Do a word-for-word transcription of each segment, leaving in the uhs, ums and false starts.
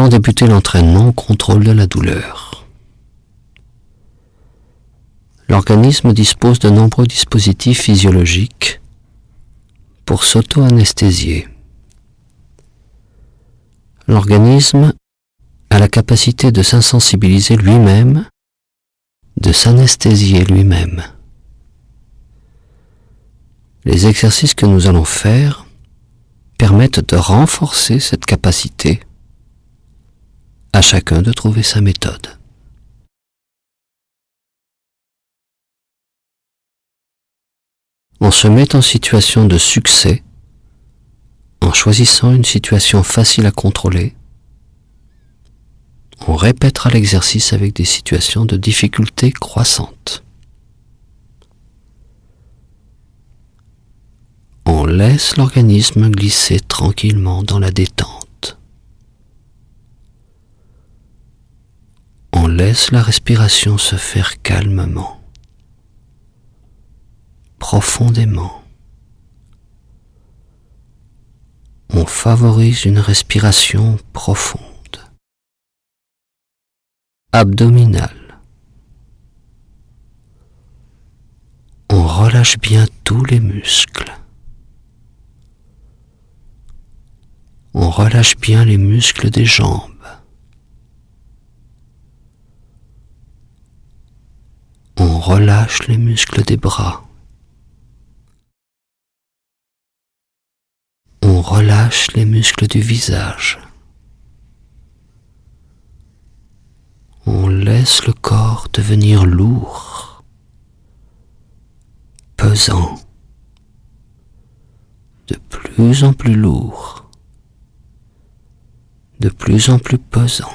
allons débuter l'entraînement au contrôle de la douleur. L'organisme dispose de nombreux dispositifs physiologiques pour s'auto-anesthésier. L'organisme a la capacité de s'insensibiliser lui-même, de s'anesthésier lui-même. Les exercices que nous allons faire permettent de renforcer cette capacité. À chacun de trouver sa méthode. On se met en situation de succès en choisissant une situation facile à contrôler. On répétera l'exercice avec des situations de difficulté croissante. On laisse l'organisme glisser tranquillement dans la détente. On laisse la respiration se faire calmement, profondément. On favorise une respiration profonde, abdominale. On relâche bien tous les muscles. On relâche bien les muscles des jambes. On relâche les muscles des bras. On relâche les muscles du visage. On laisse le corps devenir lourd, pesant, de plus en plus lourd, de plus en plus pesant.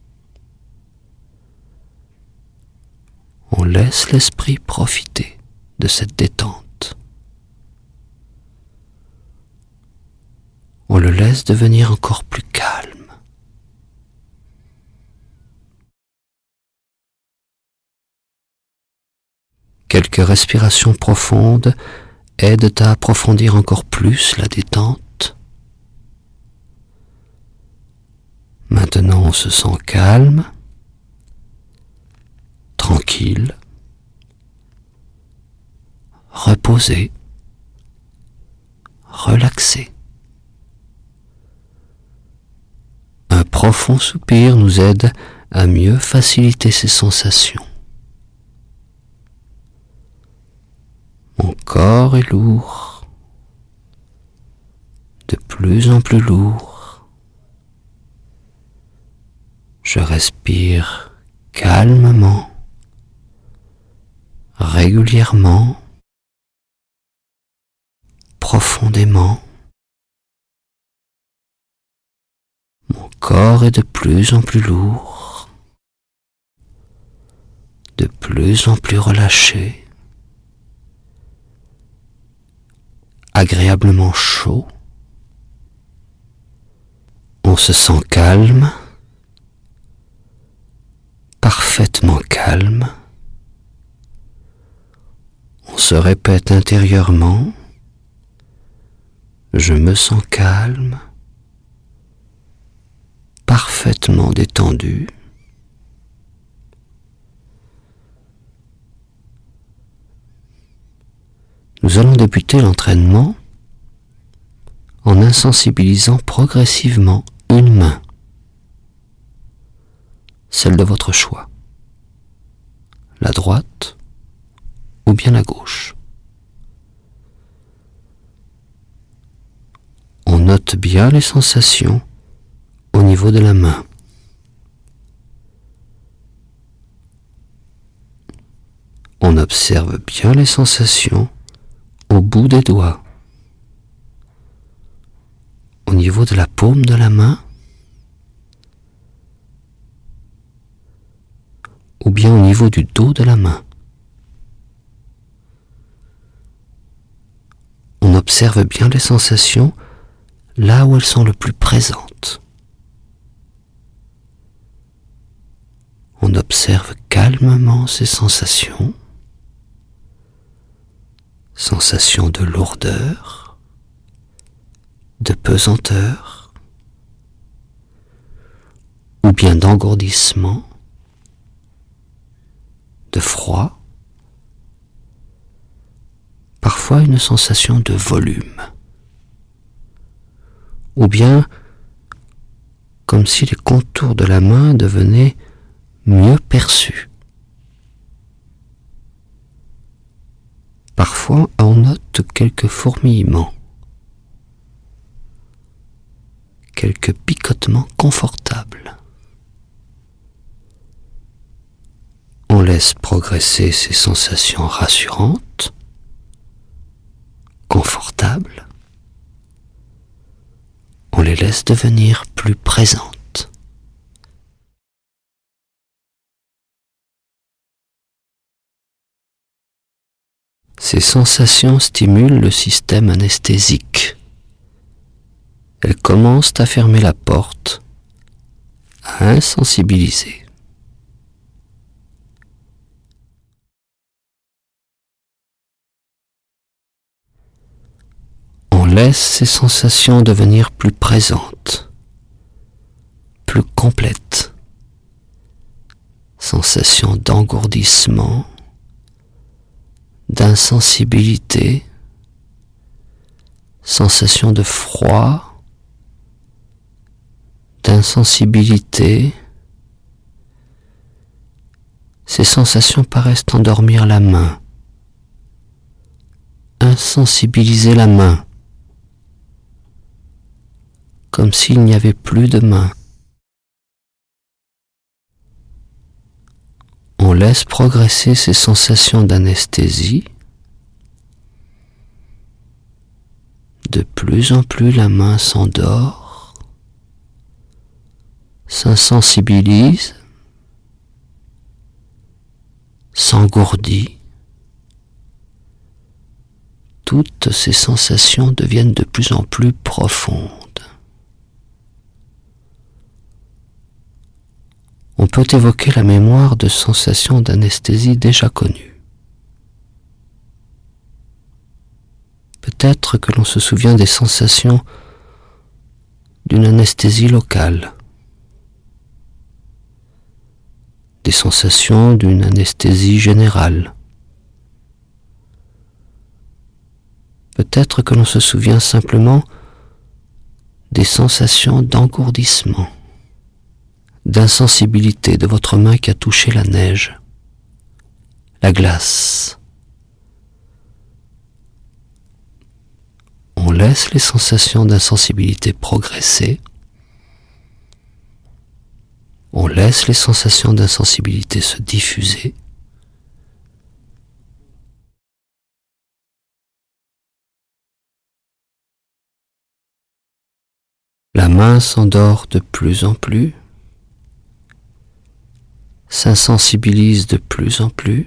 On laisse l'esprit profiter de cette détente. On le laisse devenir encore plus calme. Quelques respirations profondes aident à approfondir encore plus la détente. Maintenant, on se sent calme, tranquille, reposé, relaxé. Un profond soupir nous aide à mieux faciliter ces sensations. Mon corps est lourd, de plus en plus lourd. Je respire calmement, régulièrement, profondément. Mon corps est de plus en plus lourd, de plus en plus relâché, agréablement chaud. On se sent calme, parfaitement calme. On se répète intérieurement, je me sens calme, parfaitement détendu. Nous allons débuter l'entraînement en insensibilisant progressivement une main, celle de votre choix, la droite ou bien la gauche. On note bien les sensations au niveau de la main. On observe bien les sensations au bout des doigts, au niveau de la paume de la main, ou bien au niveau du dos de la main. On observe bien les sensations là où elles sont le plus présentes. On observe calmement ces sensations, sensations de lourdeur, de pesanteur, ou bien d'engourdissement, de froid, parfois une sensation de volume, ou bien comme si les contours de la main devenaient mieux perçus. Parfois, on note quelques fourmillements, quelques picotements confortables. On laisse progresser ces sensations rassurantes, confortables. On les laisse devenir plus présentes. Ces sensations stimulent le système anesthésique. Elles commencent à fermer la porte, à insensibiliser. On laisse ces sensations devenir plus présentes, plus complètes. Sensation d'engourdissement, d'insensibilité, sensation de froid, d'insensibilité. Ces sensations paraissent endormir la main, insensibiliser la main, comme s'il n'y avait plus de main. On laisse progresser ces sensations d'anesthésie. De plus en plus, la main s'endort, s'insensibilise, s'engourdit. Toutes ces sensations deviennent de plus en plus profondes. On peut évoquer la mémoire de sensations d'anesthésie déjà connues. Peut-être que l'on se souvient des sensations d'une anesthésie locale, des sensations d'une anesthésie générale. Peut-être que l'on se souvient simplement des sensations d'engourdissement, d'insensibilité de votre main qui a touché la neige, la glace. On laisse les sensations d'insensibilité progresser. On laisse les sensations d'insensibilité se diffuser. La main s'endort de plus en plus, s'insensibilise de plus en plus,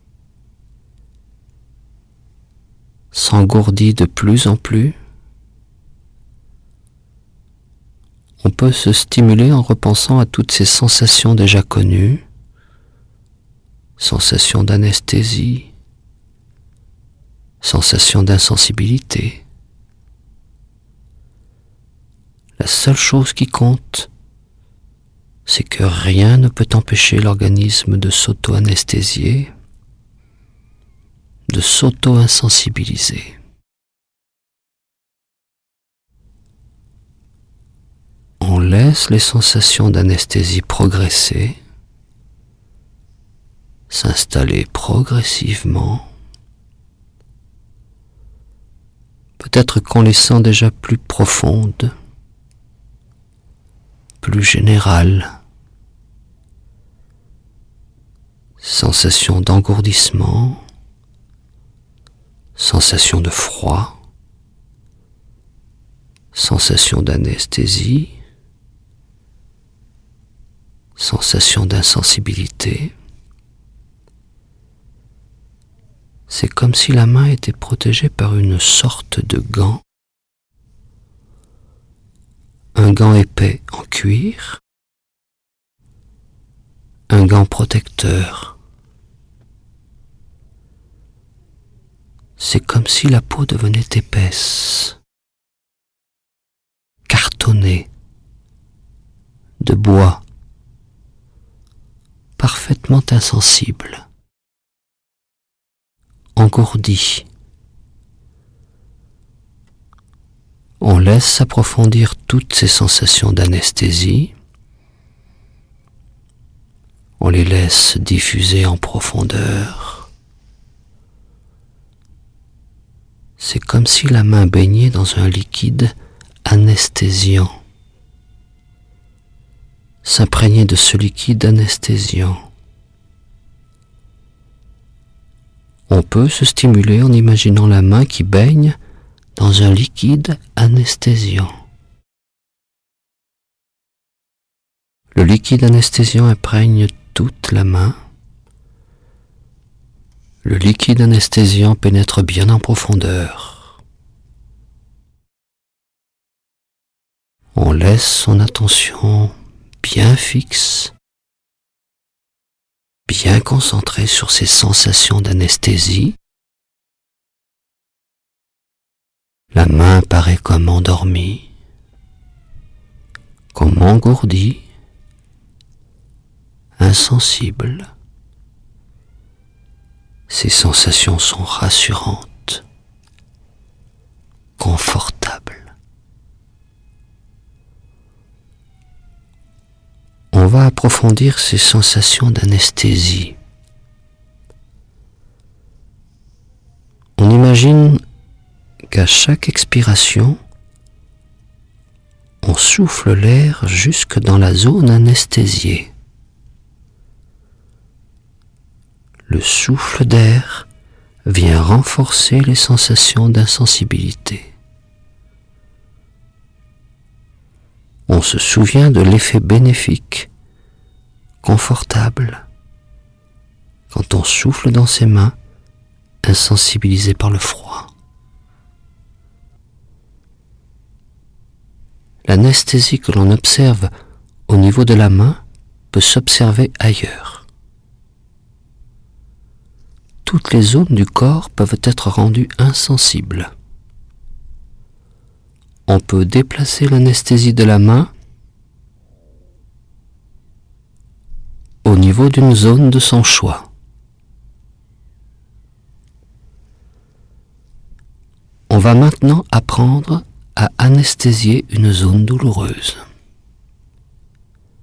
s'engourdit de plus en plus. On peut se stimuler en repensant à toutes ces sensations déjà connues, sensations d'anesthésie, sensations d'insensibilité. La seule chose qui compte, c'est que rien ne peut empêcher l'organisme de s'auto-anesthésier, de s'auto-insensibiliser. On laisse les sensations d'anesthésie progresser, s'installer progressivement, peut-être qu'en les sent déjà plus profondes, plus générales. Sensation d'engourdissement, sensation de froid, sensation d'anesthésie, sensation d'insensibilité. C'est comme si la main était protégée par une sorte de gant, un gant épais en cuir, un gant protecteur. C'est comme si la peau devenait épaisse, cartonnée, de bois, complètement insensible, engourdi. On laisse s'approfondir toutes ces sensations d'anesthésie. On les laisse diffuser en profondeur. C'est comme si la main baignait dans un liquide anesthésiant, s'imprégner de ce liquide anesthésiant. On peut se stimuler en imaginant la main qui baigne dans un liquide anesthésiant. Le liquide anesthésiant imprègne toute la main. Le liquide anesthésiant pénètre bien en profondeur. On laisse son attention bien fixe, bien concentrée sur ces sensations d'anesthésie. La main paraît comme endormie, comme engourdie, insensible. Ces sensations sont rassurantes, confortables. On va approfondir ces sensations d'anesthésie. On imagine qu'à chaque expiration, on souffle l'air jusque dans la zone anesthésiée. Le souffle d'air vient renforcer les sensations d'insensibilité. On se souvient de l'effet bénéfique, confortable, quand on souffle dans ses mains, insensibilisé par le froid. L'anesthésie que l'on observe au niveau de la main peut s'observer ailleurs. Toutes les zones du corps peuvent être rendues insensibles. On peut déplacer l'anesthésie de la main au niveau d'une zone de son choix. On va maintenant apprendre à anesthésier une zone douloureuse.